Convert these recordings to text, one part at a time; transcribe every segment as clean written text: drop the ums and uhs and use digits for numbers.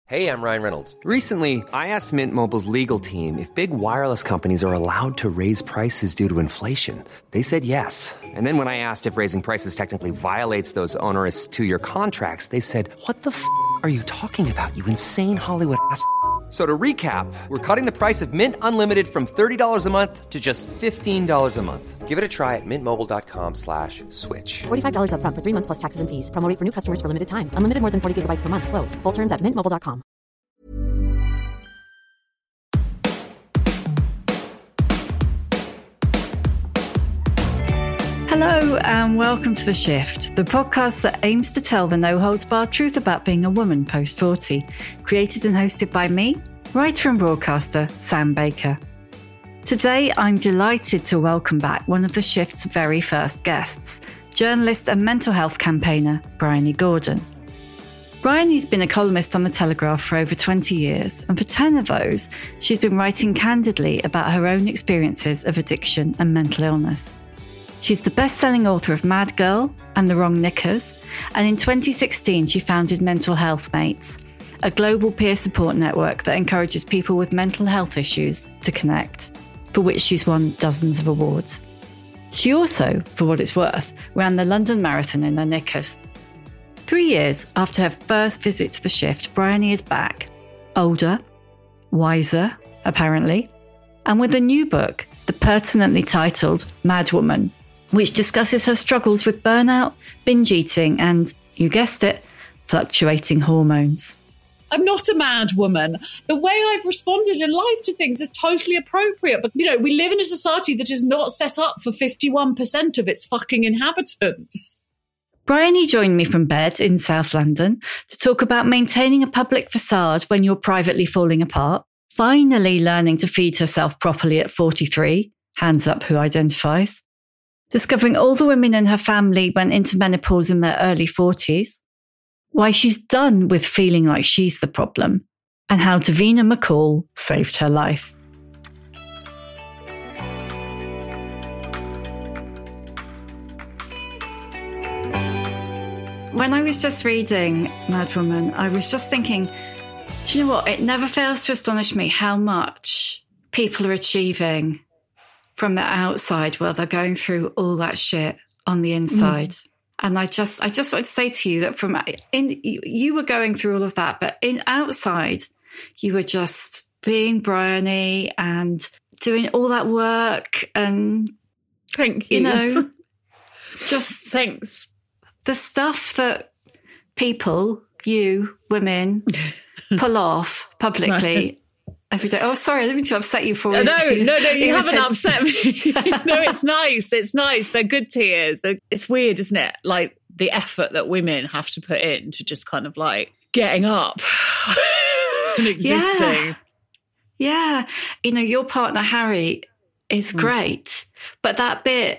Hey, I'm Ryan Reynolds. Recently, I asked Mint Mobile's legal team if big wireless companies are allowed to raise prices due to inflation. They said yes. And then when I asked if raising prices technically violates those onerous two-year contracts, they said, "What the f*** are you talking about, you insane Hollywood ass?" So to recap, we're cutting the price of Mint Unlimited from $30 a month to just $15 a month. Give it a try at mintmobile.com/switch. $45 up front for 3 months plus taxes and fees. Promo rate for new customers for limited time. Unlimited more than 40 gigabytes per month. Slows full terms at mintmobile.com. Hello and welcome to The Shift, the podcast that aims to tell the no-holds-barred truth about being a woman post-40. Created and hosted by me, writer and broadcaster Sam Baker. Today, I'm delighted to welcome back one of The Shift's very first guests, journalist and mental health campaigner Bryony Gordon. Bryony's been a columnist on The Telegraph for over 20 years, and for 10 of those, she's been writing candidly about her own experiences of addiction and mental illness. She's the best-selling author of Mad Girl and The Wrong Knickers, and in 2016 she founded Mental Health Mates, a global peer support network that encourages people with mental health issues to connect, for which she's won dozens of awards. She also, for what it's worth, ran the London Marathon in her knickers. 3 years after her first visit to The Shift, Bryony is back, older, wiser, apparently, and with a new book, the pertinently titled Mad Woman, which discusses her struggles with burnout, binge eating and, you guessed it, fluctuating hormones. I'm not a mad woman. The way I've responded in life to things is totally appropriate. But, we live in a society that is not set up for 51% of its fucking inhabitants. Bryony joined me from bed in South London to talk about maintaining a public facade when you're privately falling apart, finally learning to feed herself properly at 43, hands up who identifies, discovering all the women in her family went into menopause in their early 40s, why she's done with feeling like she's the problem, and how Davina McCall saved her life. When I was just reading Mad Woman, I was just thinking, do you know what? It never fails to astonish me how much people are achieving from the outside while they're going through all that shit on the inside. And I just want to say to you that you were going through all of that, but outside, you were just being Bryony and doing all that work and thank you. Just thanks. The stuff that people, you women, pull off publicly. Every day. Oh, sorry, I didn't mean to upset you for No, you haven't upset me. No, it's nice. It's nice. They're good tears. It's weird, isn't it? Like the effort that women have to put in to just kind of like getting up and existing. Yeah. Your partner, Harry, is great. But that bit,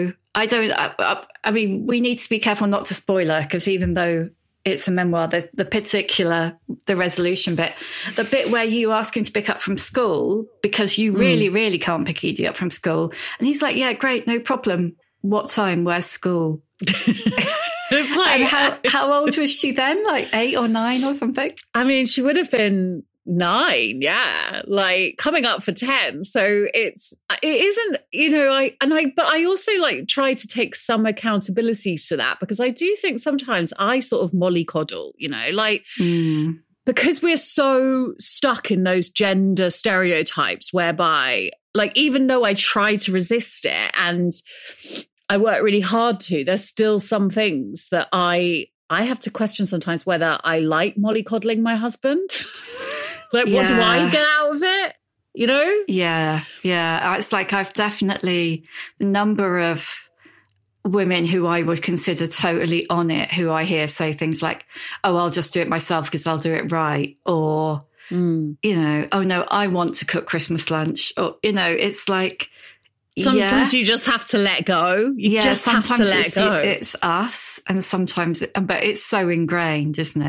I mean, we need to be careful not to spoil her because even though it's a memoir, there's the resolution bit, the bit where you ask him to pick up from school because you really, really can't pick Edie up from school. And he's like, yeah, great, no problem. What time? Where's school? It's like, and how old was she then? Like 8 or 9 or something? I mean, she would have been 9, yeah, like coming up for 10. So it isn't, but I also like try to take some accountability to that because I do think sometimes I sort of mollycoddle, because we're so stuck in those gender stereotypes whereby, like, even though I try to resist it and I work really hard to, there's still some things that I have to question sometimes whether I like mollycoddling my husband. Like, what do I get out of it? Yeah. It's like I've definitely, the number of women who I would consider totally on it, who I hear say things like, oh, I'll just do it myself because I'll do it right. Or, oh no, I want to cook Christmas lunch. Or, it's like, sometimes you just have to let go. You just have to let go. It's us. And sometimes, but it's so ingrained, isn't it?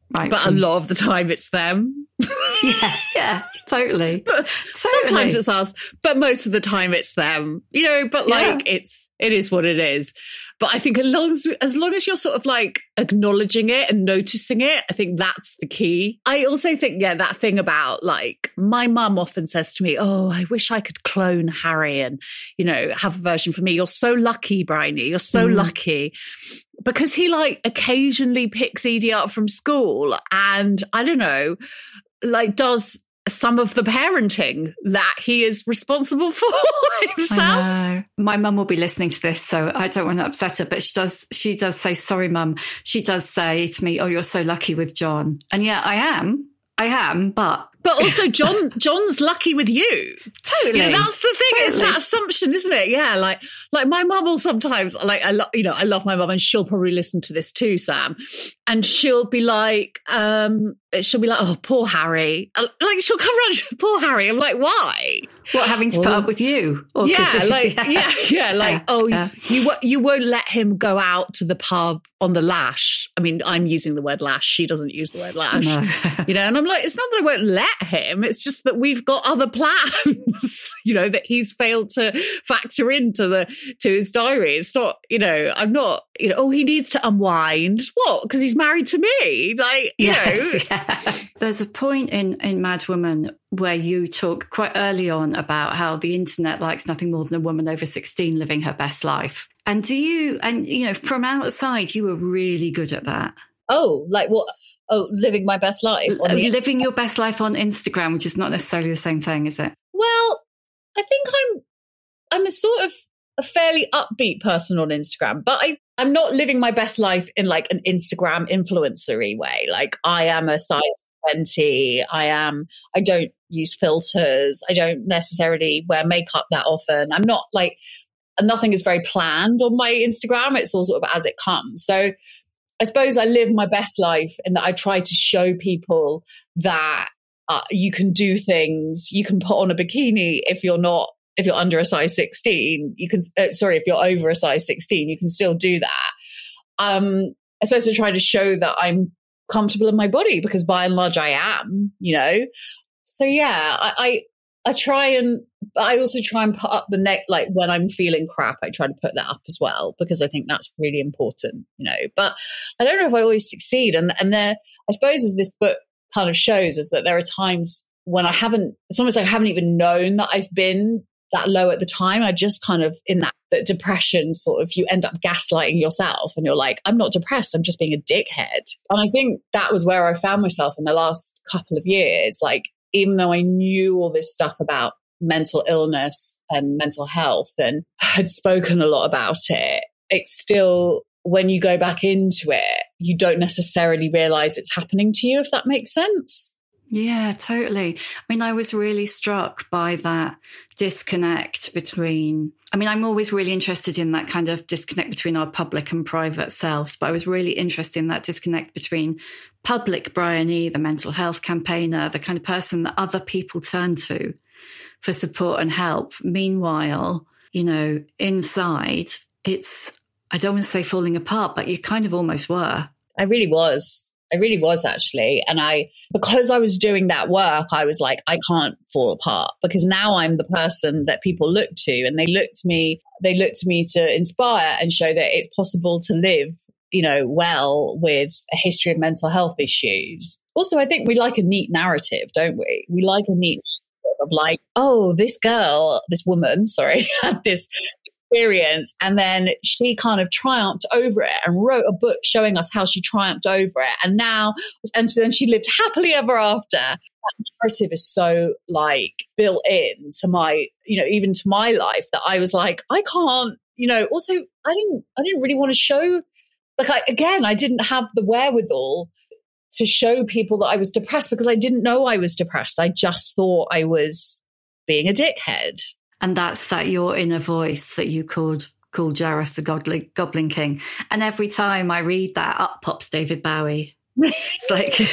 Right. But a lot of the time it's them. Yeah, totally. But sometimes it's us, but most of the time it's them, but like it is what it is. But I think as long as you're sort of like acknowledging it and noticing it, I think that's the key. I also think, that thing about like my mum often says to me, oh, I wish I could clone Harry and, have a version for me. You're so lucky, Bryony. You're so lucky. Because he like occasionally picks Edie up from school and I don't know, like does some of the parenting that he is responsible for himself. I know. My mum will be listening to this, so I don't want to upset her, but she does say, sorry, Mum. She does say to me, oh, you're so lucky with John. And yeah, I am, but also John's lucky with you. Totally. That's the thing. Totally. It's that assumption, isn't it? Yeah. Like my mum will sometimes, like, I love my mum and she'll probably listen to this too, Sam. And she'll be like, oh, poor Harry. Like she'll come around, poor Harry. I'm like, why? What, having to put up with you? Or you won't let him go out to the pub on the lash. I mean, I'm using the word lash. She doesn't use the word lash. No. And I'm like, it's not that I won't let him. It's just that we've got other plans, that he's failed to factor to his diary. It's not, I'm not, he needs to unwind. What? Because he's married to me. Like, yes, yeah. There's a point in Mad Woman where you talk quite early on about how the internet likes nothing more than a woman over 16 living her best life. And from outside, you were really good at that. Oh, like what? Oh, living my best life. Living your best life on Instagram, which is not necessarily the same thing, is it? Well, I think I'm a sort of a fairly upbeat person on Instagram, but I'm not living my best life in like an Instagram influencer-y way. Like I am a size 20. I don't use filters. I don't necessarily wear makeup that often. I'm not like, nothing is very planned on my Instagram. It's all sort of as it comes. So I suppose I live my best life in that I try to show people that you can do things. You can put on a bikini if you're under a size 16. You can, if you're over a size 16, you can still do that. I suppose I try to show that I'm comfortable in my body because by and large I am, So yeah, I try and I also try and put up the neck, like when I'm feeling crap, I try to put that up as well, because I think that's really important, but I don't know if I always succeed. And there, I suppose as this book kind of shows, is that there are times when it's almost like I haven't even known that I've been that low at the time. I just kind of in that depression sort of, you end up gaslighting yourself and you're like, I'm not depressed, I'm just being a dickhead. And I think that was where I found myself in the last couple of years. Like, even though I knew all this stuff about mental illness and mental health and had spoken a lot about it, it's still, when you go back into it, you don't necessarily realize it's happening to you, if that makes sense. Yeah, totally. I mean, I was really struck by that disconnect between, I'm always really interested in that kind of disconnect between our public and private selves, but I was really interested in that disconnect between public Bryony, the mental health campaigner, the kind of person that other people turn to for support and help. Meanwhile, inside, it's, I don't want to say falling apart, but you kind of almost were. I really was actually. And because I was doing that work, I was like, I can't fall apart, because now I'm the person that people look to, and they look to me to inspire and show that it's possible to live, well with a history of mental health issues. Also, I think we like a neat narrative, don't we? We like a neat narrative of like, oh, this woman, had this experience, and then she kind of triumphed over it and wrote a book showing us how she triumphed over it, and then she lived happily ever after. That narrative is so like built in to my, even to my life, that I was like, I can't, also I didn't really want to show, like, I didn't have the wherewithal to show people that I was depressed, because I didn't know I was depressed. I just thought I was being a dickhead. And that's that your inner voice that you called Jareth the Goblin King. And every time I read that, up pops David Bowie. It's like,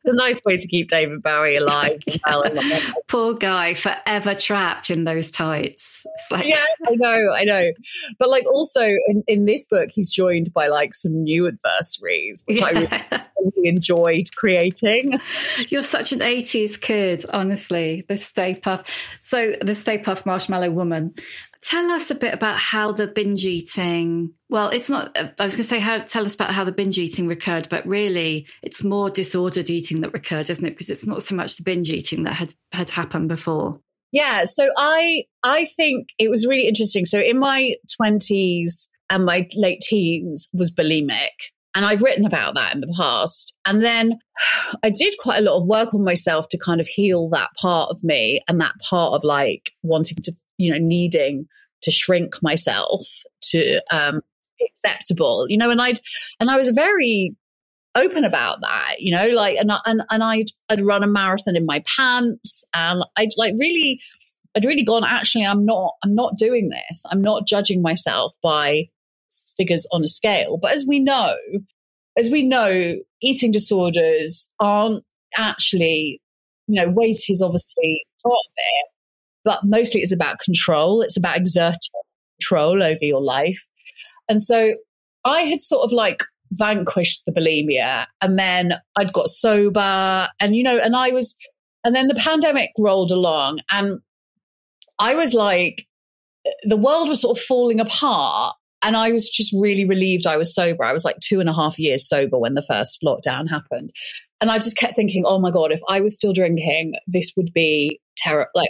a nice way to keep David Bowie alive. Poor guy, forever trapped in those tights. It's like... Yeah, I know. But like also in this book, he's joined by like some new adversaries, which I really enjoyed creating. You're such an 80s kid, honestly. The Stay Puft. So the Stay Puft Marshmallow Woman. Tell us a bit about how the binge eating, well, it's not, I was going to say, tell us about how the binge eating recurred, but really it's more disordered eating that recurred, isn't it? Because it's not so much the binge eating that had happened before. Yeah, so I think it was really interesting. So in my 20s and my late teens was bulimic. And I've written about that in the past. And then I did quite a lot of work on myself to kind of heal that part of me and that part of like wanting to, needing to shrink myself to be acceptable, and I was very open about that, like, and I'd run a marathon in my pants, and I'd really gone, actually, I'm not doing this. I'm not judging myself by figures on a scale. But as we know, eating disorders aren't actually, weight is obviously part of it, but mostly it's about control. It's about exerting control over your life. And so I had sort of like vanquished the bulimia, and then I'd got sober, and, and then the pandemic rolled along, and I was like, the world was sort of falling apart. And I was just really relieved I was sober. I was like 2.5 years sober when the first lockdown happened. And I just kept thinking, oh my God, if I was still drinking, this would be terrible. Like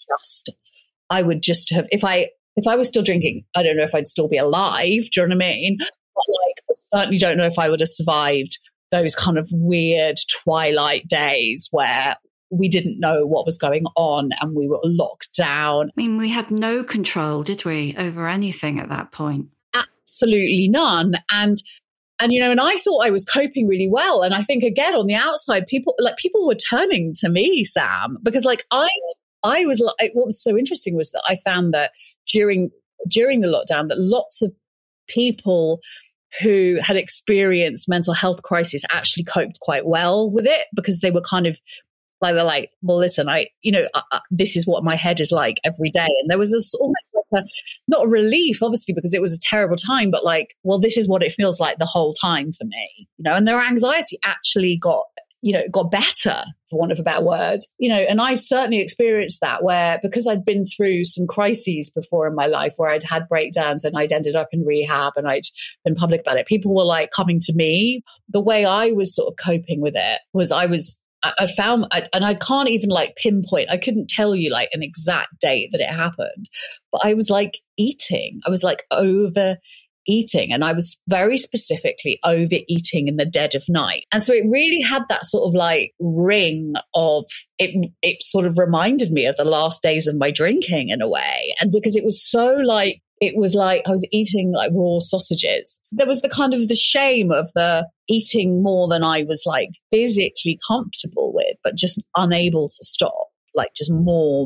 I would just have, if I was still drinking, I don't know if I'd still be alive. Do you know what I mean? But like, I certainly don't know if I would have survived those kind of weird twilight days where we didn't know what was going on and we were locked down. I mean, we had no control, did we, over anything at that point? Absolutely none. And I thought I was coping really well. And I think, again, on the outside, people were turning to me, Sam, because like I was like, what was so interesting was that I found that during the lockdown that lots of people who had experienced mental health crisis actually coped quite well with it, because they were kind of like, they're like, well, listen, this is what my head is like every day. And there was almost like not a relief, obviously, because it was a terrible time, but like, well, this is what it feels like the whole time for me, and their anxiety actually got better, for want of a better word, and I certainly experienced that, where, because I'd been through some crises before in my life where I'd had breakdowns and I'd ended up in rehab and I'd been public about it. People were like coming to me. The way I was sort of coping with it was I found, and I can't even like pinpoint, I couldn't tell you like an exact date that it happened, but I was like eating. I was like overeating, and I was very specifically overeating in the dead of night. And so it really had that sort of like ring of it. It sort of reminded me of the last days of my drinking in a way. And because it was so like, it was like I was eating like raw sausages. So there was the kind of the shame of the eating more than I was like physically comfortable with, but just unable to stop, like just more.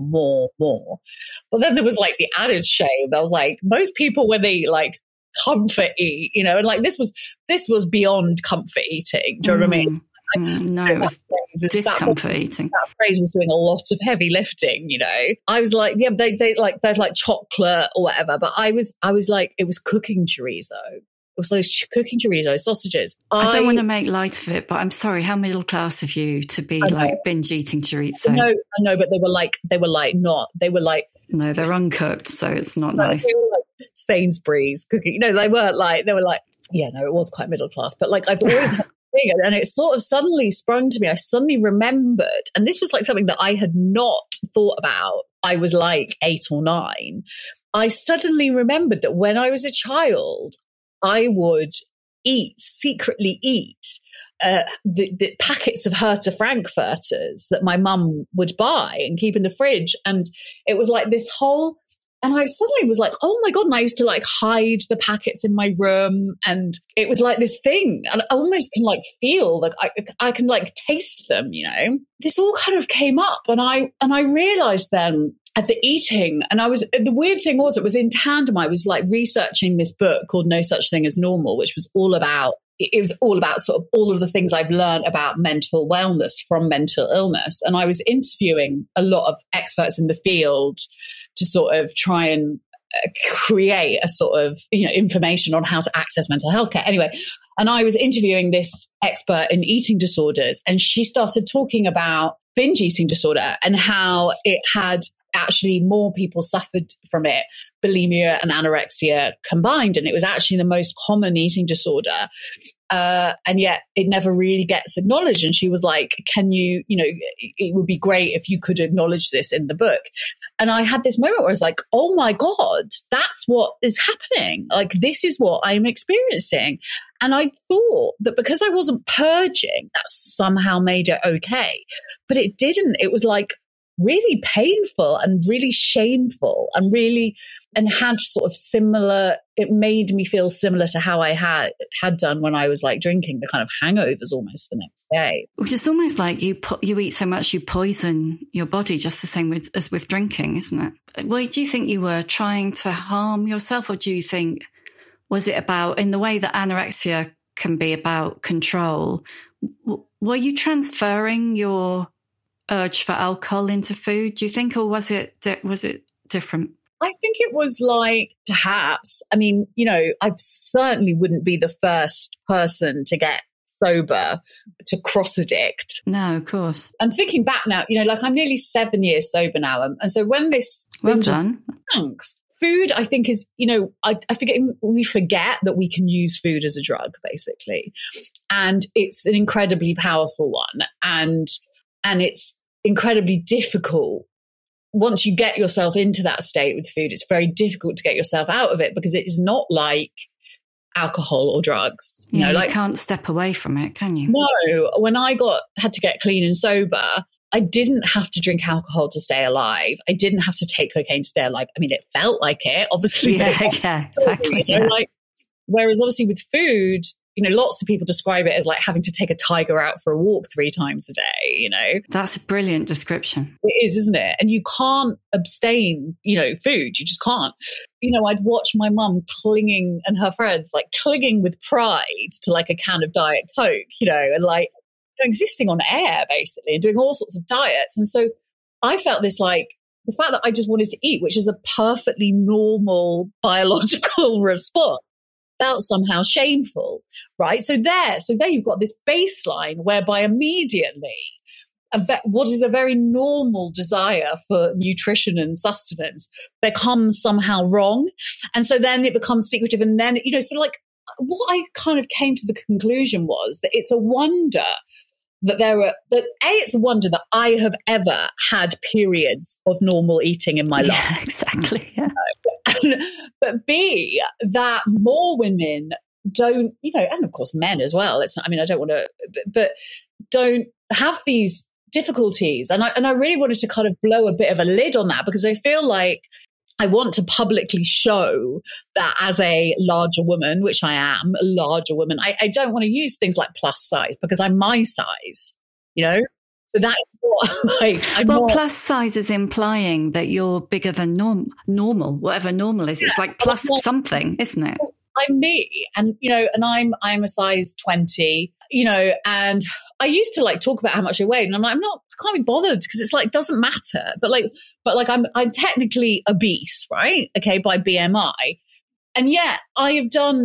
But then there was like the added shame. I was like, most people, when they like comfort eat, and like this was beyond comfort eating. Do you know what I mean? No, it was discomfort eating. That phrase was doing a lot of heavy lifting, I was like, yeah, they'd like chocolate or whatever, but I was like, it was cooking chorizo. It was those cooking chorizo sausages. I don't want to make light of it, but I'm sorry, how middle class of you to be like binge eating chorizo? I know, but they were they're uncooked, so it's not nice. They were like Sainsbury's cooking. They were like, yeah, no, it was quite middle class, but like I've always had and it sort of suddenly sprung to me. I suddenly remembered, and this was like something that I had not thought about. I was like 8 or 9. I suddenly remembered that when I was a child, I would secretly eat the packets of Herta Frankfurters that my mum would buy and keep in the fridge. And it was like this whole And I suddenly was like, oh my God. And I used to like hide the packets in my room. And it was like this thing. And I almost can like feel like I can like taste them, you know. This all kind of came up. And I realized then at the eating, and the weird thing was, it was in tandem. I was like researching this book called No Such Thing as Normal, which was all about sort of all of the things I've learned about mental wellness from mental illness. And I was interviewing a lot of experts in the field to sort of try and create a sort of, you know, information on how to access mental health care. Anyway, and I was interviewing this expert in eating disorders, and she started talking about binge eating disorder and how it had actually more people suffered from it, bulimia and anorexia combined. And it was actually the most common eating disorder. And yet it never really gets acknowledged. And she was like, can you, you know, it would be great if you could acknowledge this in the book. And I had this moment where I was like, oh my God, that's what is happening. Like, this is what I'm experiencing. And I thought that because I wasn't purging, that somehow made it okay. But it didn't. It was like really painful and really shameful and had sort of similar, it made me feel similar to how I had done when I was like drinking, the kind of hangovers almost the next day. Which is almost like you eat so much you poison your body, just the same as with drinking, isn't it? Well, do you think you were trying to harm yourself, or do you think, was it about, in the way that anorexia can be about control, were you transferring your urge for alcohol into food, do you think, or was it different? I think it was like, perhaps, I mean, you know, I certainly wouldn't be the first person to get sober, to cross addict. No, of course. I'm thinking back now, you know, like I'm nearly 7 years sober now. And so when this... Well done. Thanks. Food, I think, is, you know, we forget that we can use food as a drug, basically. And it's an incredibly powerful one. And it's incredibly difficult. Once you get yourself into that state with food, it's very difficult to get yourself out of it, because it is not like alcohol or drugs. You know, like, you can't step away from it, can you? No. When I had to get clean and sober, I didn't have to drink alcohol to stay alive. I didn't have to take cocaine to stay alive. I mean, it felt like it, obviously. Yeah, exactly. You know, like, whereas obviously with food, you know, lots of people describe it as like having to take a tiger out for a walk 3 times a day, you know. That's a brilliant description. It is, isn't it? And you can't abstain, you know, food. You just can't. You know, I'd watch my mum and her friends like clinging with pride to like a can of Diet Coke, you know, and like, you know, existing on air basically and doing all sorts of diets. And so I felt this, like, the fact that I just wanted to eat, which is a perfectly normal biological response, felt somehow shameful, right? So there you've got this baseline whereby immediately what is a very normal desire for nutrition and sustenance becomes somehow wrong. And so then it becomes secretive. And then, you know, sort of like what I kind of came to the conclusion was that it's a wonder it's a wonder that I have ever had periods of normal eating in my life. Yeah, exactly. Yeah. But B, that more women don't, you know, and of course men as well. It's not, I mean, I don't want to, but don't have these difficulties. And I really wanted to kind of blow a bit of a lid on that, because I feel like I want to publicly show that as a larger woman, which I am, a larger woman, I don't want to use things like plus size, because I'm my size, you know? So that's what plus size is implying that you're bigger than normal, whatever normal is. It's like plus something, isn't it? I'm me, and you know, and I'm a size 20, you know, and I used to like talk about how much I weighed, and I'm like, I can't be bothered, because it's like, it doesn't matter. But I'm technically obese, right? Okay, by BMI, and yet I'm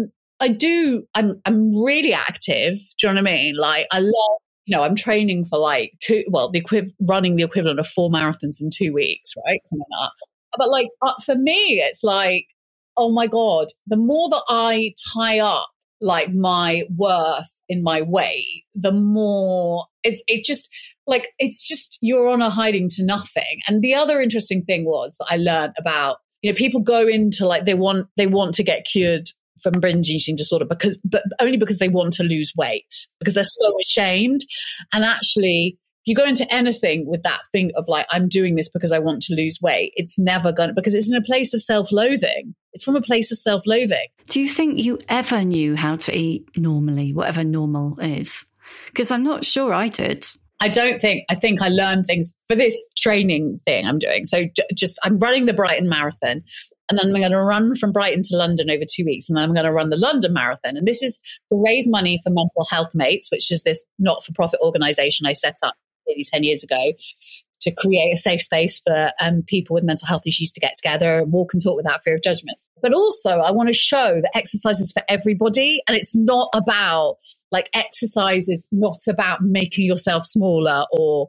really active. Do you know what I mean? Like, I love. You know, I'm training for like running the equivalent of 4 marathons in 2 weeks, right? Coming up. But like, for me, it's like, oh my God, the more that I tie up like my worth in my weight, the more it's just you're on a hiding to nothing. And the other interesting thing was that I learned about, you know, people go into like, they want to get cured from binge eating disorder but only because they want to lose weight, because they're so ashamed. And actually you go into anything with that thing of like, I'm doing this because I want to lose weight, it's never going to, because it's in a place of self-loathing. It's from a place of self-loathing. Do you think you ever knew how to eat normally, whatever normal is? Because I'm not sure I did. I think I learned things for this training thing I'm doing. So I'm running the Brighton Marathon, and then I'm going to run from Brighton to London over 2 weeks. And then I'm going to run the London Marathon. And this is to raise money for Mental Health Mates, which is this not-for-profit organization I set up maybe 10 years ago to create a safe space for people with mental health issues to get together and walk and talk without fear of judgment. But also I want to show that exercise is for everybody. And it's not about, like, exercise is not about making yourself smaller or,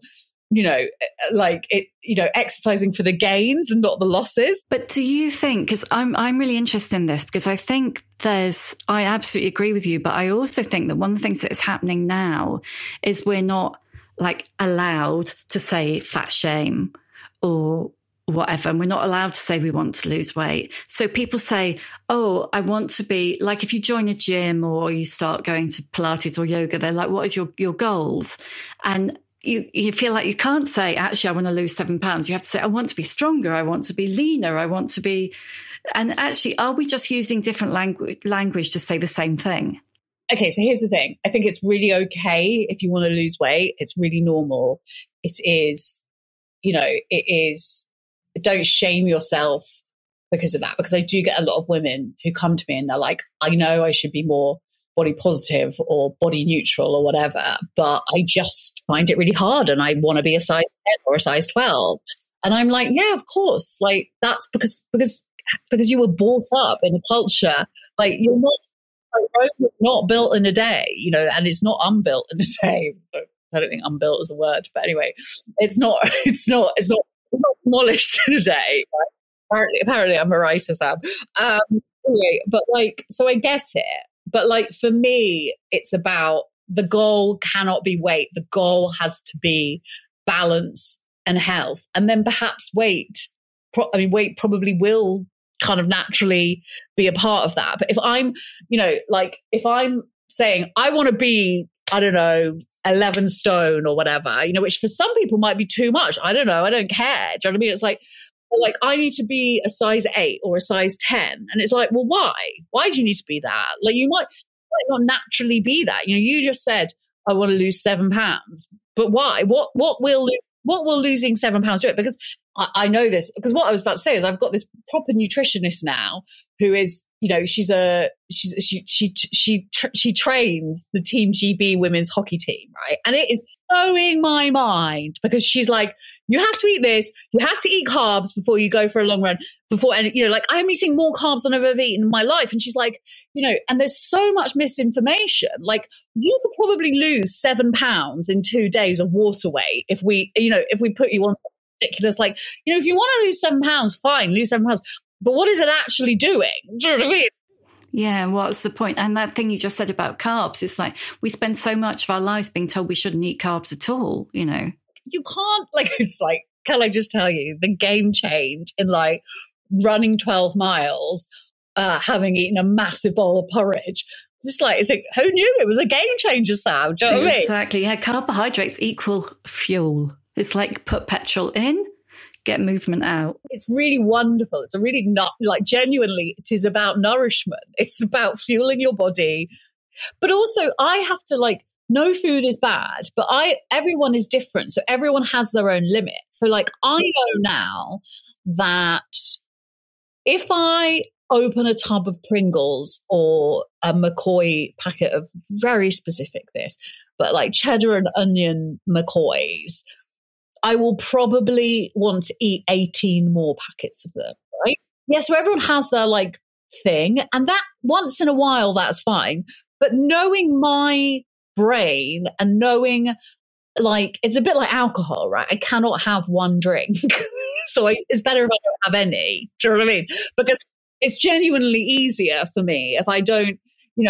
exercising for the gains and not the losses. But do you think, because I'm really interested in this, because I think I absolutely agree with you, but I also think that one of the things that is happening now is we're not like allowed to say fat shame or whatever. And we're not allowed to say we want to lose weight. So people say, oh, I want to be like, if you join a gym or you start going to Pilates or yoga, they're like, what is your goals? And you feel like you can't say, actually, I want to lose 7 pounds. You have to say, I want to be stronger. I want to be leaner. I want to be, and actually, are we just using different language to say the same thing? Okay, so here's the thing. I think it's really okay if you want to lose weight. It's really normal. It is, don't shame yourself because of that. Because I do get a lot of women who come to me and they're like, I know I should be more body positive or body neutral or whatever, but I just find it really hard and I want to be a size 10 or a size 12. And I'm like, yeah, of course. Like, that's because you were brought up in a culture, like, you're not, Rome was not built in a day, and it's not unbuilt in a day. I don't think unbuilt is a word, but anyway, it's not demolished in a day. Right? Apparently I'm a writer, Sam. Anyway, but so I get it. But for me, it's about the goal cannot be weight. The goal has to be balance and health. And then perhaps weight probably will kind of naturally be a part of that. But if I'm, if I'm saying I want to be, I don't know, 11 stone or whatever, which for some people might be too much. I don't know. I don't care. Do you know what I mean? It's like I need to be a size 8 or a size 10. And it's like, well, why? Why do you need to be that? Like, you might not naturally be that. You just said, I want to lose 7 pounds. But why? What will losing 7 pounds do it? Because I know this, because what I was about to say is I've got this proper nutritionist now who is, she trains the Team GB women's hockey team, right? And it is blowing my mind because she's like, you have to eat this, you have to eat carbs before you go for a long run, I'm eating more carbs than I've ever eaten in my life. And she's like, and there's so much misinformation. Like, you could probably lose 7 pounds in 2 days of water weight if we put you on something ridiculous. Like, if you want to lose 7 pounds, fine, lose 7 pounds. But what is it actually doing? Do you know what I mean? Yeah, what's the point? And that thing you just said about carbs, it's like we spend so much of our lives being told we shouldn't eat carbs at all, You can't, it's like, can I just tell you, the game change in running 12 miles, having eaten a massive bowl of porridge. Just who knew it was a game changer, Sam? Do you know what I mean? Exactly. Yeah, carbohydrates equal fuel. It's like put petrol in, get movement out. It's really wonderful. It's a really genuinely, it is about nourishment. It's about fueling your body. But also I have to no food is bad, but everyone is different. So everyone has their own limit. So I know now that if I open a tub of Pringles or a McCoy packet of very specific but cheddar and onion McCoys, I will probably want to eat 18 more packets of them, right? Yeah, so everyone has their thing, and that once in a while, that's fine. But knowing my brain and knowing it's a bit like alcohol, right? I cannot have one drink. So it's better if I don't have any. Do you know what I mean? Because it's genuinely easier for me if I don't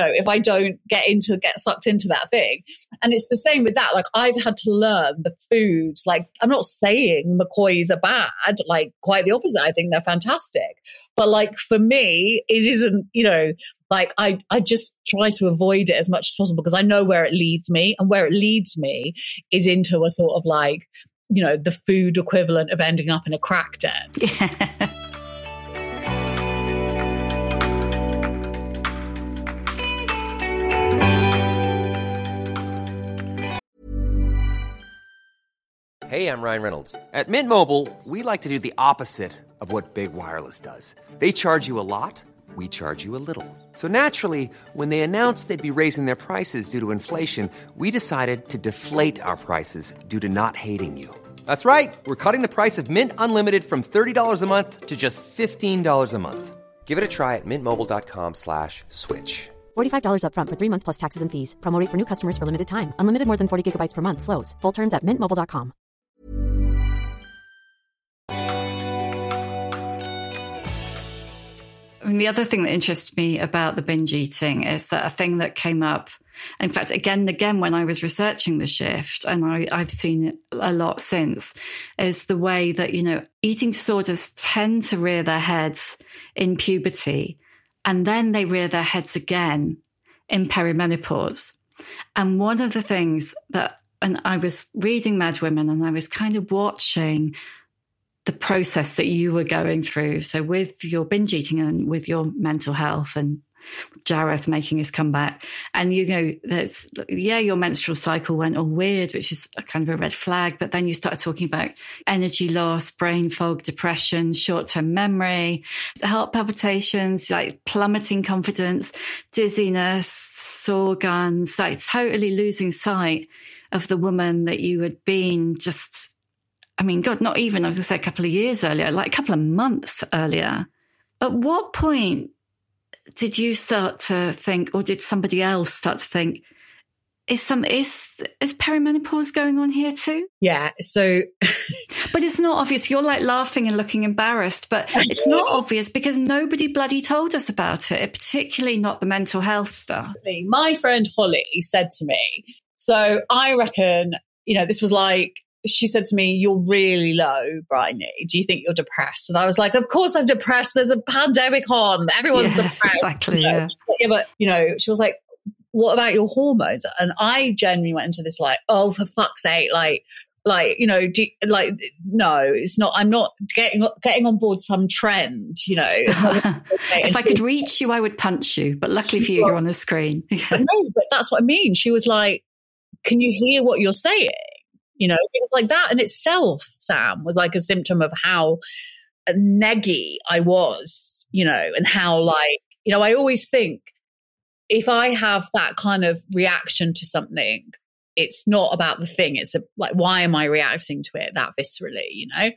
get sucked into that thing. And it's the same with that. I've had to learn the foods. I'm not saying McCoys are bad, quite the opposite. I think they're fantastic. But for me, it isn't, Like I just try to avoid it as much as possible because I know where it leads me, and where it leads me is into a sort of like, you know, the food equivalent of ending up in a crack den. Hey, I'm Ryan Reynolds. At Mint Mobile, we like to do the opposite of what Big Wireless does. They charge you a lot, we charge you a little. So naturally, when they announced they'd be raising their prices due to inflation, we decided to deflate our prices due to not hating you. That's right. We're cutting the price of Mint Unlimited from $30 a month to just $15 a month. Give it a try at mintmobile.com/switch. $45 up front for 3 months plus taxes and fees. Promo rate for new customers for limited time. Unlimited more than 40 gigabytes per month. Slows full terms at mintmobile.com. I mean, the other thing that interests me about the binge eating is that a thing that came up, in fact, again and again when I was researching The Shift, and I've seen it a lot since, is the way that, you know, eating disorders tend to rear their heads in puberty, and then they rear their heads again in perimenopause. And one of the things that, and I was reading Mad Women and I was kind of watching the process that you were going through. So with your binge eating and with your mental health and Jareth making his comeback, and you know, your menstrual cycle went all weird, which is a kind of a red flag. But then you started talking about energy loss, brain fog, depression, short-term memory, heart palpitations, like plummeting confidence, dizziness, sore guns, like totally losing sight of the woman that you had been just, I mean, God, not even, I was going to say a couple of years earlier, like a couple of months earlier. At what point did you start to think, or did somebody else start to think, is perimenopause going on here too? Yeah. So, but it's not obvious. You're like laughing and looking embarrassed, but it's not obvious because nobody bloody told us about it, particularly not the mental health stuff. My friend Holly said to me, so I reckon, you know, this was like, she said to me, "You're really low, Bryony. Do you think you're depressed?" And I was like, "Of course I'm depressed. There's a pandemic on. Everyone's depressed." Exactly. You know? Yeah, but you know, she was like, "What about your hormones?" And I genuinely went into this like, "Oh, for fuck's sake!" Like you know, no, it's not. I'm not getting on board some trend. You know, it's not if I could reach you, I would punch you. But luckily for you, you're on the screen. But no, but that's what I mean. She was like, "Can you hear what you're saying?" You know, because like that in itself, Sam, was like a symptom of how neggy I was, you know, and how like, you know, I always think if I have that kind of reaction to something, it's not about the thing. It's like, why am I reacting to it that viscerally, you know?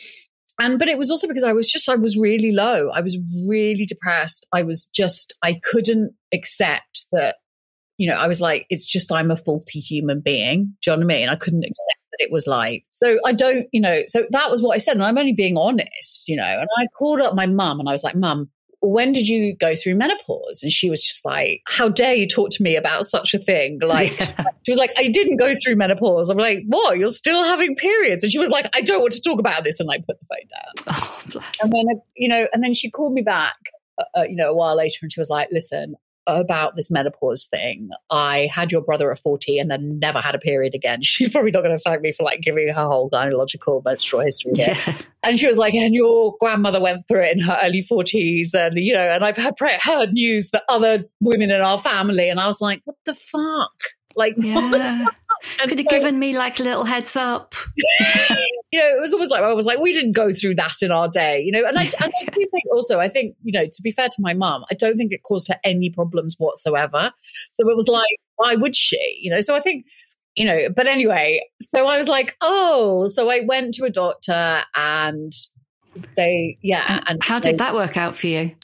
But it was also because I was really low. I was really depressed. I couldn't accept that. You know, I was like, it's just I'm a faulty human being. Do you know what I mean? I couldn't accept that it was like, so I don't, you know, so that was what I said. And I'm only being honest, you know. And I called up my mum and I was like, "Mum, when did you go through menopause?" And she was just like, "How dare you talk to me about such a thing?" Like, she was like, "I didn't go through menopause." I'm like, "What? You're still having periods?" And she was like, "I don't want to talk about this." And like put the phone down. Oh, bless. And then, you know, and then she called me back, you know, a while later and she was like, "Listen, about this menopause thing, I had your brother at 40 and then never had a period again." She's probably not going to thank me for like giving her whole gynecological menstrual history here. Yeah. And she was like, "And your grandmother went through it in her early 40s. And, you know, and I've heard news that other women in our family." And I was like, what the fuck? Like, what the fuck? And could have given me like a little heads up. You know, it was almost like, I was like, we didn't go through that in our day, you know. And I do think also, I think, you know, to be fair to my mum, I don't think it caused her any problems whatsoever. So it was like, why would she? You know, so I think, you know, but anyway, so I was like, oh, so I went to a doctor and they, yeah. And how did that work out for you?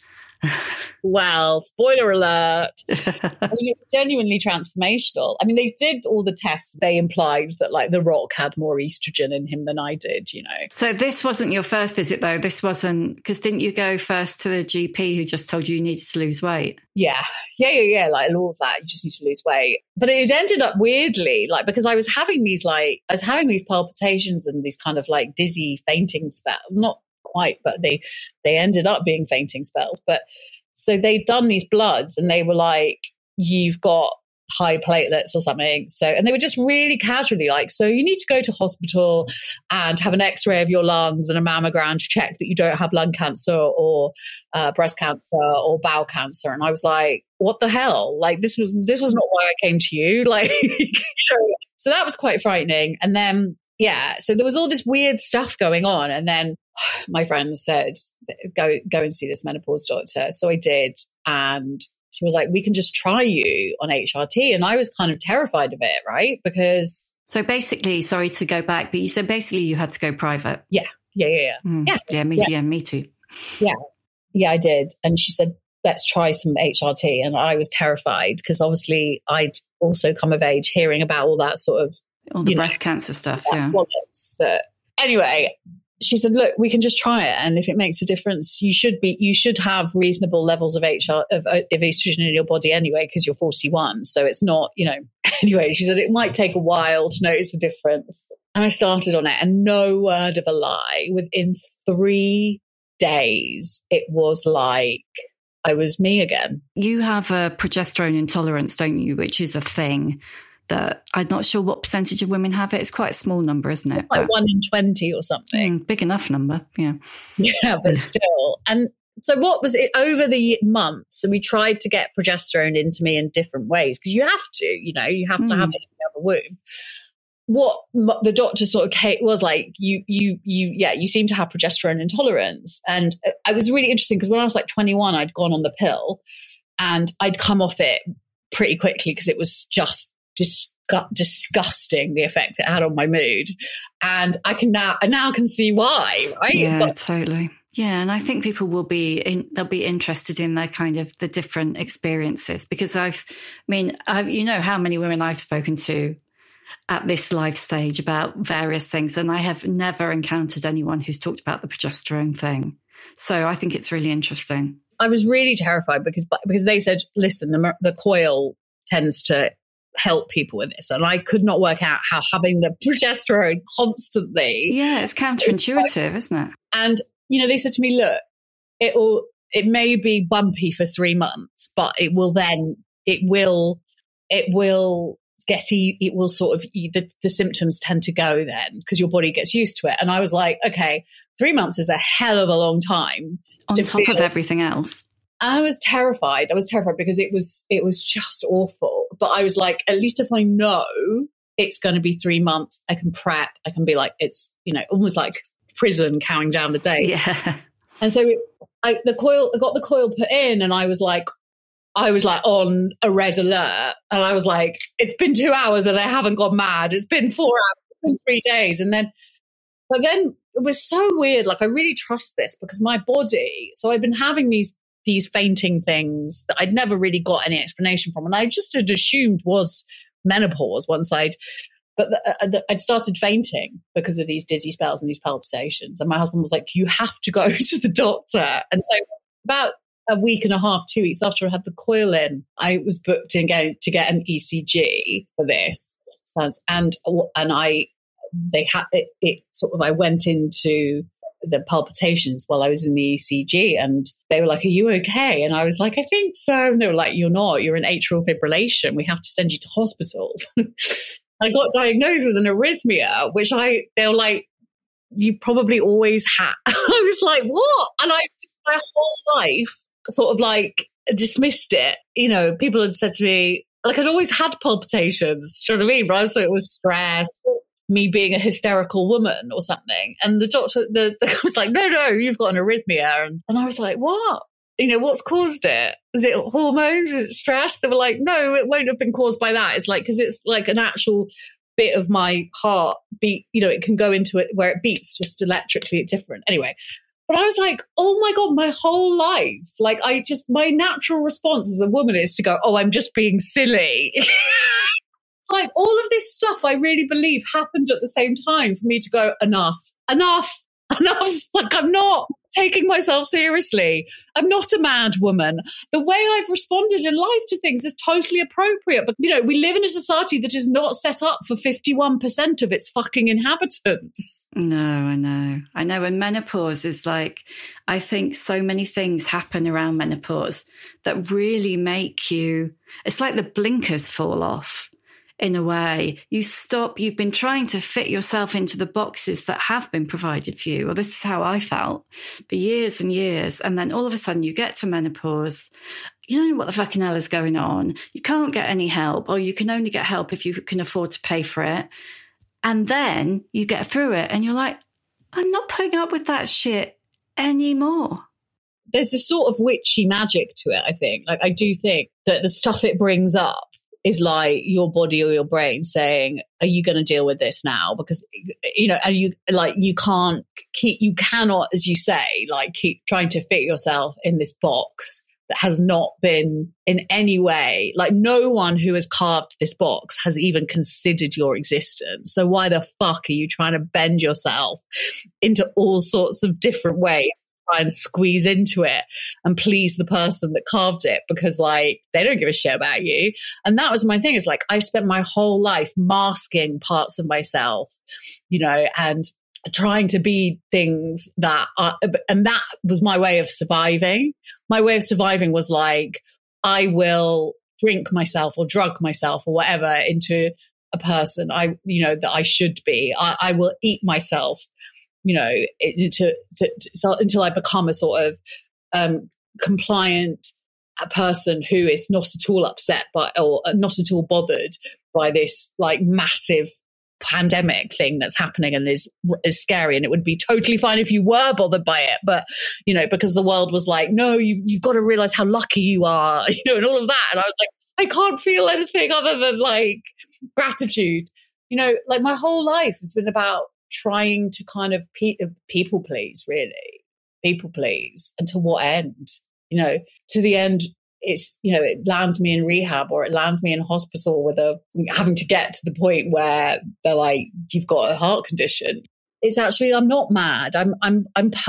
Well, spoiler alert. I mean, it was genuinely transformational. I mean, they did all the tests. They implied that like The Rock had more estrogen in him than I did, you know. So this wasn't your first visit though. This wasn't, because didn't you go first to the GP who just told you needed to lose weight? Yeah. Like all of that. You just need to lose weight. But it ended up weirdly, like, because I was having these palpitations and these kind of like dizzy fainting spells. Not quite, but they ended up being fainting spells. But So they'd done these bloods and they were like, you've got high platelets or something. So, and they were just really casually like, so you need to go to hospital and have an x-ray of your lungs and a mammogram to check that you don't have lung cancer or breast cancer or bowel cancer. And I was like, what the hell? Like, this was not why I came to you. Like, so that was quite frightening. And then, yeah, so there was all this weird stuff going on. And then my friend said, go and see this menopause doctor. So I did. And she was like, we can just try you on HRT. And I was kind of terrified of it, right? Because... So basically, sorry to go back, but you said basically you had to go private. Yeah. Me too. Yeah, I did. And she said, let's try some HRT. And I was terrified because obviously I'd also come of age hearing about all that sort of... All the breast cancer stuff, yeah. Anyway, she said, look, we can just try it. And if it makes a difference, you should have reasonable levels of estrogen in your body anyway, because you're 41. So it's not, anyway, she said it might take a while to notice the difference. And I started on it and no word of a lie. Within 3 days, it was like I was me again. You have a progesterone intolerance, don't you? Which is a thing that I'm not sure what percentage of women have it. It's quite a small number, isn't it? Like 1 in 20 or something. Big enough number, yeah. Yeah, but still. And so what was it over the months? And we tried to get progesterone into me in different ways because you have to, you have to have it if you have a womb. What the doctor sort of was like, you seem to have progesterone intolerance. And it was really interesting because when I was like 21, I'd gone on the pill and I'd come off it pretty quickly because it was just disgusting the effect it had on my mood, and I now can see why, right? Yeah, totally. Yeah, and I think people will they'll be interested in their kind of the different experiences because you know how many women I've spoken to at this life stage about various things, and I have never encountered anyone who's talked about the progesterone thing. So I think it's really interesting. I was really terrified because they said, listen, the coil tends to help people with this. And I could not work out how having the progesterone constantly. Yeah, it's counterintuitive, isn't it? And, they said to me, look, it may be bumpy for 3 months, but it will sort of, the symptoms tend to go then because your body gets used to it. And I was like, okay, 3 months is a hell of a long time. On top of everything else. I was terrified. Because it was just awful. But I was like, at least if I know it's going to be 3 months, I can prep. I can be like, it's, almost like prison counting down the days. Yeah. And so I got the coil put in and I was like on a red alert. And I was like, it's been 2 hours and I haven't gone mad. It's been 4 hours. It's been 3 days. But then it was so weird. Like I really trust this because my body, so I've been having these fainting things that I'd never really got any explanation from. And I just had assumed was menopause but I'd started fainting because of these dizzy spells and these palpitations. And my husband was like, you have to go to the doctor. And so about a week and a half, 2 weeks after I had the coil in, I was booked in to get an ECG for this. And they had it sort of, I went into the palpitations while I was in the ECG and they were like, are you okay? And I was like, I think so. And they were like, you're not, you're in atrial fibrillation. We have to send you to hospitals. I got diagnosed with an arrhythmia, which they were like, you've probably always had. I was like, what? And I just my whole life sort of like dismissed it. People had said to me, like I'd always had palpitations, do you know what I mean? But I was like, it was stress, me being a hysterical woman or something. And the doctor, the guy was like, no, you've got an arrhythmia. And I was like, what? What's caused it? Is it hormones? Is it stress? They were like, no, it won't have been caused by that. It's like, because it's like an actual bit of my heart beat, it can go into it where it beats just electrically different. Anyway, but I was like, oh my God, my whole life, like my natural response as a woman is to go, oh, I'm just being silly. Like all of this stuff, I really believe happened at the same time for me to go, enough. Like I'm not taking myself seriously. I'm not a mad woman. The way I've responded in life to things is totally appropriate. But, you know, we live in a society that is not set up for 51% of its fucking inhabitants. No, I know. And menopause is like, I think so many things happen around menopause that really make you, it's like the blinkers fall off. In a way, you've been trying to fit yourself into the boxes that have been provided for you. Well, this is how I felt for years and years. And then all of a sudden you get to menopause. You don't know what the fucking hell is going on. You can't get any help, or you can only get help if you can afford to pay for it. And then you get through it and you're like, I'm not putting up with that shit anymore. There's a sort of witchy magic to it, I think. Like, I do think that the stuff it brings up is like your body or your brain saying, are you going to deal with this now? Because, you know, and you cannot, as you say, like keep trying to fit yourself in this box that has not been in any way, like no one who has carved this box has even considered your existence. So why the fuck are you trying to bend yourself into all sorts of different ways? Try and squeeze into it and please the person that carved it, because like they don't give a shit about you. And that was my thing, is like I've spent my whole life masking parts of myself, you know, and trying to be things that are, and that was my way of surviving. My way of surviving was like, I will drink myself or drug myself or whatever into a person that I should be. I will eat myself, you know, until I become a sort of compliant person who is not at all upset by or not at all bothered by this like massive pandemic thing that's happening and is scary. And it would be totally fine if you were bothered by it, but you know, because the world was like, no, you've got to realize how lucky you are, you know, and all of that. And I was like, I can't feel anything other than like gratitude. You know, like my whole life has been about trying to kind of people please, really. People please. And to what end? You know, to the end, it's, you know, it lands me in rehab or it lands me in hospital with having to get to the point where they're like, you've got a heart condition. It's actually, I'm not mad. I'm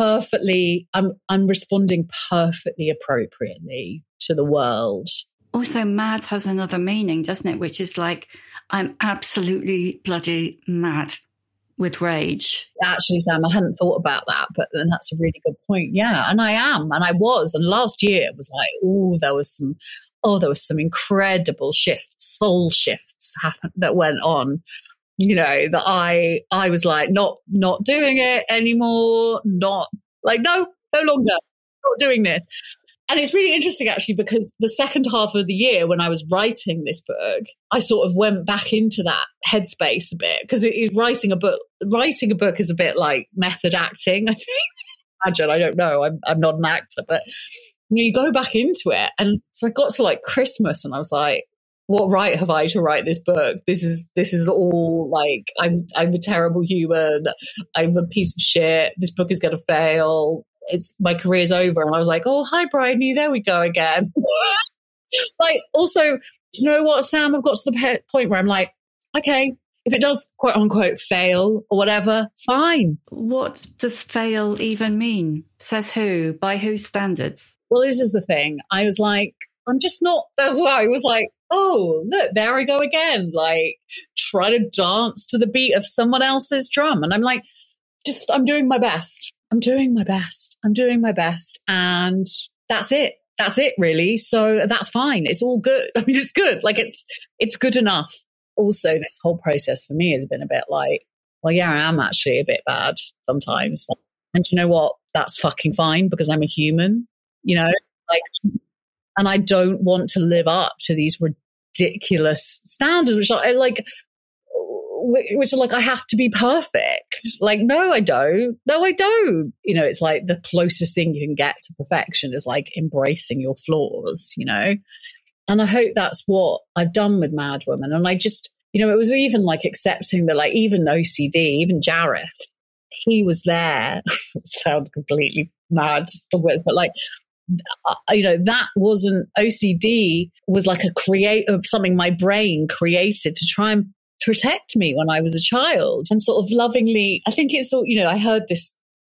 responding perfectly appropriately to the world. Also, mad has another meaning, doesn't it? Which is like, I'm absolutely bloody mad with rage. Actually, Sam, I hadn't thought about that, but then that's a really good point. Yeah, and I am, and I was. And last year was like, there was some incredible shifts, soul shifts that went on. You know, that I was like, not doing it anymore, not like, no longer, not doing this. And it's really interesting, actually, because the second half of the year when I was writing this book, I sort of went back into that headspace a bit, because writing a book is a bit like method acting, I think. Imagine, I don't know, I'm not an actor, but you go back into it. And so I got to like Christmas and I was like, what right have I to write this book? This is all like, I'm a terrible human. I'm a piece of shit. This book is going to fail. My career's over. And I was like, oh, hi, Bridie, there we go again. Like, also, you know what, Sam, I've got to the point where I'm like, okay, if it does quote unquote fail or whatever, fine. What does fail even mean? Says who? By whose standards? Well, this is the thing. I was like, I'm just not, that's why I was like, oh, look, there I go again. Like, try to dance to the beat of someone else's drum. And I'm like, I'm doing my best. I'm doing my best. And that's it. That's it, really. So that's fine. It's all good. I mean, it's good. Like, it's good enough. Also, this whole process for me has been a bit like, well, yeah, I am actually a bit bad sometimes. And you know what? That's fucking fine, because I'm a human, you know, like, and I don't want to live up to these ridiculous standards, which are like, I have to be perfect. Like, no, I don't. You know, it's like the closest thing you can get to perfection is like embracing your flaws, you know? And I hope that's what I've done with Mad Woman. And I just, you know, it was even like accepting that, like, even OCD, even Jareth, he was there. Sound completely mad, but like, you know, that wasn't, OCD was like something my brain created to try and protect me when I was a child, and sort of lovingly, I think it's all, you know, I heard this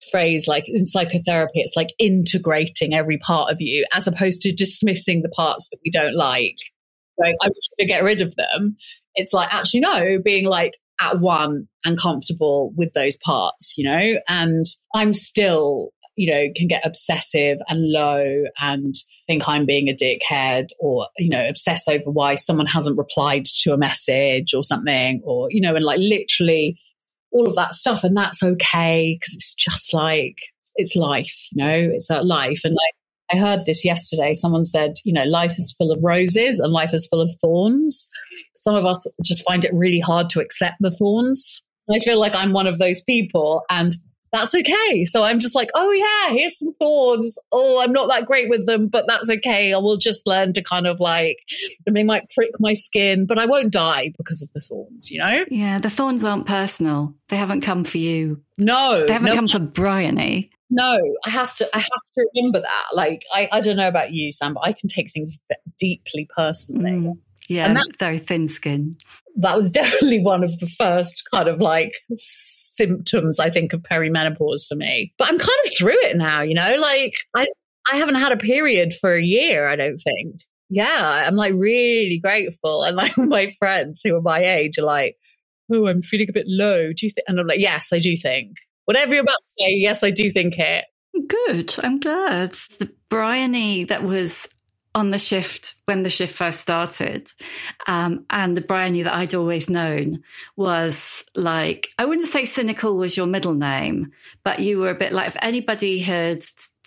phrase, like in psychotherapy, it's like integrating every part of you as opposed to dismissing the parts that we don't like. Like, I wish to get rid of them. It's like, actually, no, being like at one and comfortable with those parts, you know, and I'm still, you know, can get obsessive and low and think I'm being a dickhead, or, you know, obsess over why someone hasn't replied to a message or something, or, you know, and like literally all of that stuff. And that's okay, because it's just like, it's life, you know, it's a life. And like, I heard this yesterday. Someone said, you know, life is full of roses and life is full of thorns. Some of us just find it really hard to accept the thorns. I feel like I'm one of those people, and that's okay. So I'm just like, oh yeah, here's some thorns. Oh, I'm not that great with them, but that's okay. I will just learn to kind of like, they might prick my skin, but I won't die because of the thorns, you know? Yeah, the thorns aren't personal. They haven't come for you. No. They haven't come for Bryony. No, I have to remember that. Like, I don't know about you, Sam, but I can take things deeply personally. Yeah, and that's very thin skin. That was definitely one of the first kind of like symptoms, I think, of perimenopause for me. But I'm kind of through it now, you know, like I haven't had a period for a year, I don't think. Yeah, I'm like really grateful. And like my friends who are my age are like, oh, I'm feeling a bit low. Do you think? And I'm like, yes, I do think. Whatever you're about to say, yes, I do think it. Good. I'm glad. The Bryony that was on the shift when the shift first started, and the Bryony that I'd always known was like, I wouldn't say cynical was your middle name, but you were a bit like, if anybody had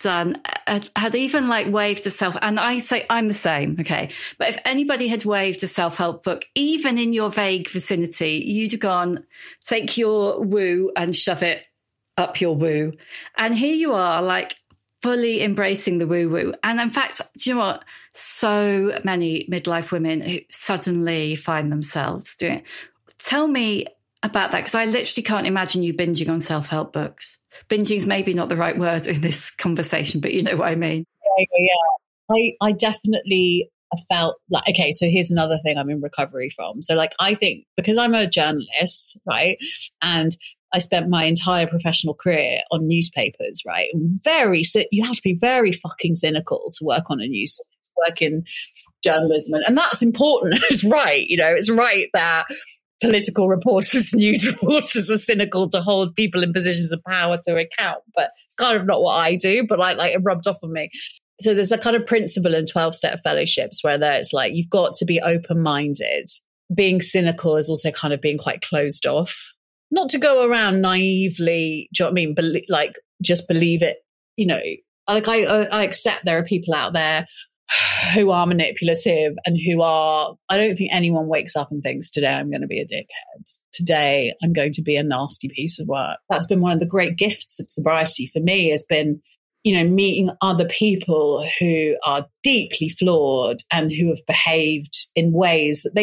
even like waved a self, and I say I'm the same, okay, but if anybody had waved a self-help book, even in your vague vicinity, you'd have gone, take your woo and shove it up your woo. And here you are, like fully embracing the woo-woo. And in fact, do you know what? So many midlife women who suddenly find themselves doing it. Tell me about that, because I literally can't imagine you binging on self-help books. Binging is maybe not the right word in this conversation, but you know what I mean. Yeah. I definitely felt like, okay, so here's another thing I'm in recovery from. So like, I think because I'm a journalist, right? And I spent my entire professional career on newspapers, right? You have to be very fucking cynical to work on a news, to work in journalism. And that's important. It's right. You know, it's right that political reporters, news reporters are cynical to hold people in positions of power to account. But it's kind of not what I do, but like it rubbed off on me. So there's a kind of principle in 12-step fellowships where it's like, you've got to be open-minded. Being cynical is also kind of being quite closed off. Not to go around naively, do you know what I mean? Like, just believe it, you know. Like, I accept there are people out there who are manipulative and who are, I don't think anyone wakes up and thinks, today I'm going to be a dickhead. Today I'm going to be a nasty piece of work. That's been one of the great gifts of sobriety for me, has been, you know, meeting other people who are deeply flawed and who have behaved in ways that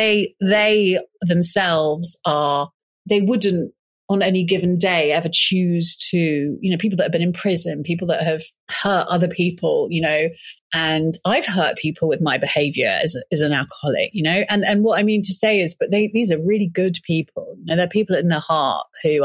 they themselves are, they wouldn't on any given day ever choose to, you know, people that have been in prison, people that have hurt other people, you know, and I've hurt people with my behavior as an alcoholic, you know, and what I mean to say is, but these are really good people, you know, they're people in their heart who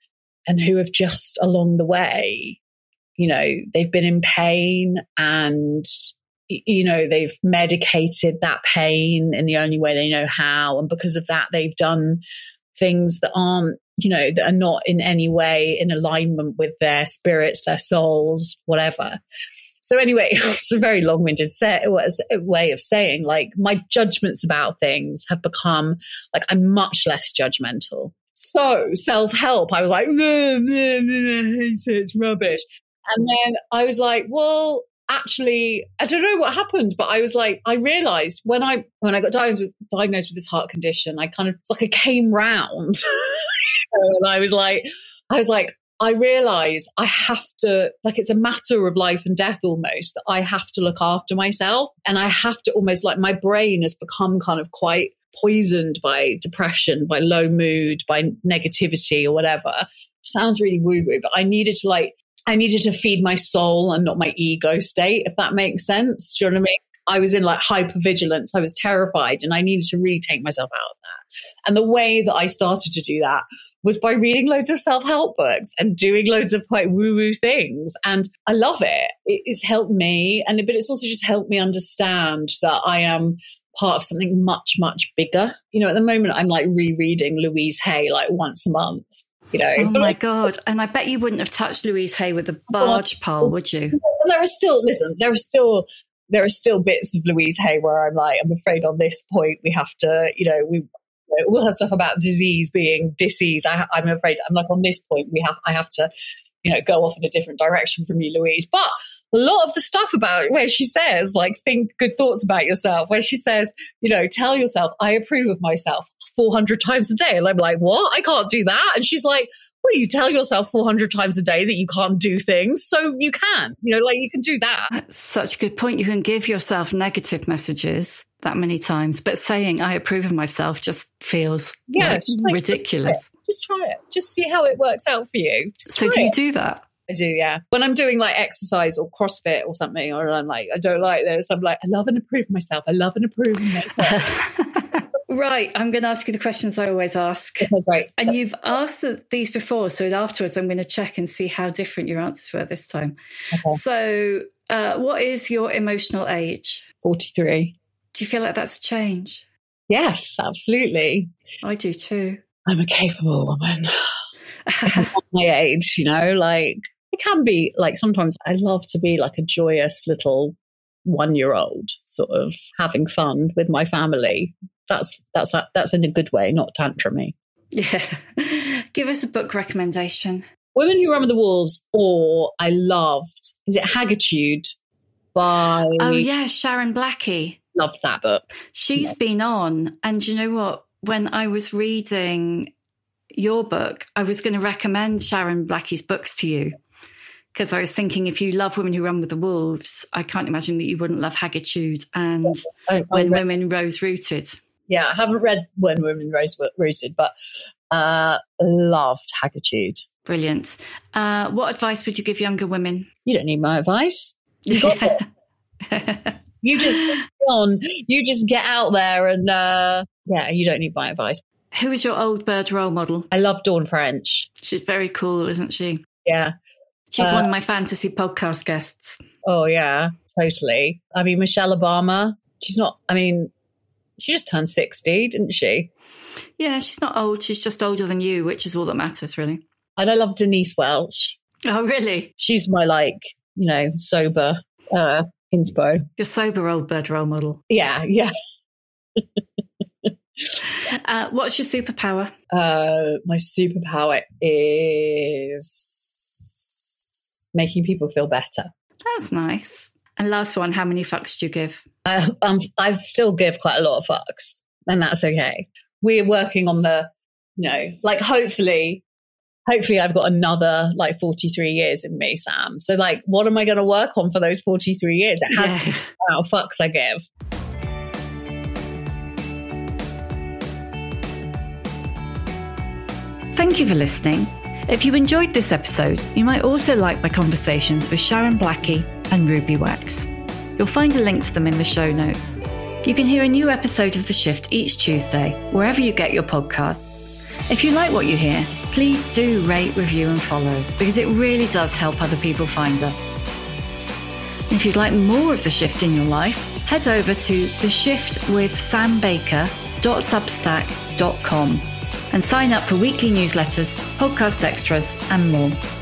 have just along the way, you know, they've been in pain and, you know, they've medicated that pain in the only way they know how. And because of that, they've done things that aren't, you know, that are not in any way in alignment with their spirits, their souls, whatever. So anyway, it's a very long-winded way of saying, like, my judgments about things have become, like, I'm much less judgmental. So self-help, I was like, it's rubbish. And then I was like, well, actually, I don't know what happened, but I was like, I realized when I got diagnosed with this heart condition, I kind of, like, I came round. And I was like, I realize I have to, like, it's a matter of life and death almost, that I have to look after myself. And I have to almost, like, my brain has become kind of quite poisoned by depression, by low mood, by negativity or whatever. Sounds really woo-woo, but I needed to feed my soul and not my ego state, if that makes sense. Do you know what I mean? I was in like hypervigilance. I was terrified and I needed to really take myself out of that. And the way that I started to do that was by reading loads of self-help books and doing loads of quite woo-woo things. And I love it. It's helped me. But it's also just helped me understand that I am part of something much, much bigger. At the moment, I'm like rereading Louise Hay like once a month. Oh my God. And I bet you wouldn't have touched Louise Hay with a barge pole, would you? There are still bits of Louise Hay where I'm like, I'm afraid on this point we have to, all her stuff about disease being disease. I'm afraid I'm like, on this point I have to, go off in a different direction from you, Louise. But a lot of the stuff about where she says, like, think good thoughts about yourself, where she says, tell yourself, I approve of myself 400 times a day. And I'm like, what? I can't do that. And she's like, well, you tell yourself 400 times a day that you can't do things. So you can, you can do that. That's such a good point. You can give yourself negative messages that many times, but saying I approve of myself just feels ridiculous. Just try it. Just see how it works out for you. So do you do that? I do, yeah. When I'm doing like exercise or CrossFit or something, or I'm like, I don't like this, I'm like, I love and approve of myself. I love and approve of myself. Right. I'm going to ask you the questions I always ask. Okay, great. And you've asked these before, so afterwards I'm going to check and see how different your answers were this time. Okay. So what is your emotional age? 43. Do you feel like that's a change? Yes, absolutely. I do too. I'm a capable woman. At my age, like it can be like sometimes I love to be like a joyous little 1-year-old sort of having fun with my family. That's in a good way, not tantrumy. Yeah. Give us a book recommendation. Women Who Run with the Wolves, or I loved, is it Haggitude by... Oh yeah, Sharon Blackie. Loved that book. She's been on, and you know what? When I was reading your book, I was going to recommend Sharon Blackie's books to you, because I was thinking if you love Women Who Run with the Wolves, I can't imagine that you wouldn't love Haggitude and When Women Rose Rooted. Yeah, I haven't read When Women Rose Rooted, but loved Haggitude. Brilliant. What advice would you give younger women? You don't need my advice. You got it. You just get out there and you don't need my advice. Who is your old bird role model? I love Dawn French. She's very cool, isn't she? Yeah. She's one of my fantasy podcast guests. Oh, yeah, totally. I mean, Michelle Obama, she just turned 60, didn't she? Yeah, she's not old. She's just older than you, which is all that matters, really. And I love Denise Welch. Oh, really? She's my, sober inspo. Your sober old bird role model. Yeah. What's your superpower? My superpower is making people feel better. That's nice. And last one, how many fucks do you give? I still give quite a lot of fucks, and that's okay. We're working on the, hopefully I've got another 43 years in me, Sam. So what am I going to work on for those 43 years? It has to be how fucks I give. Thank you for listening. If you enjoyed this episode, you might also like my conversations with Sharon Blackie and Ruby Wax. You'll find a link to them in the show notes. You can hear a new episode of The Shift each Tuesday, wherever you get your podcasts. If you like what you hear, please do rate, review and follow, because it really does help other people find us. And if you'd like more of The Shift in your life, head over to theshiftwithsambaker.substack.com and sign up for weekly newsletters, podcast extras and more.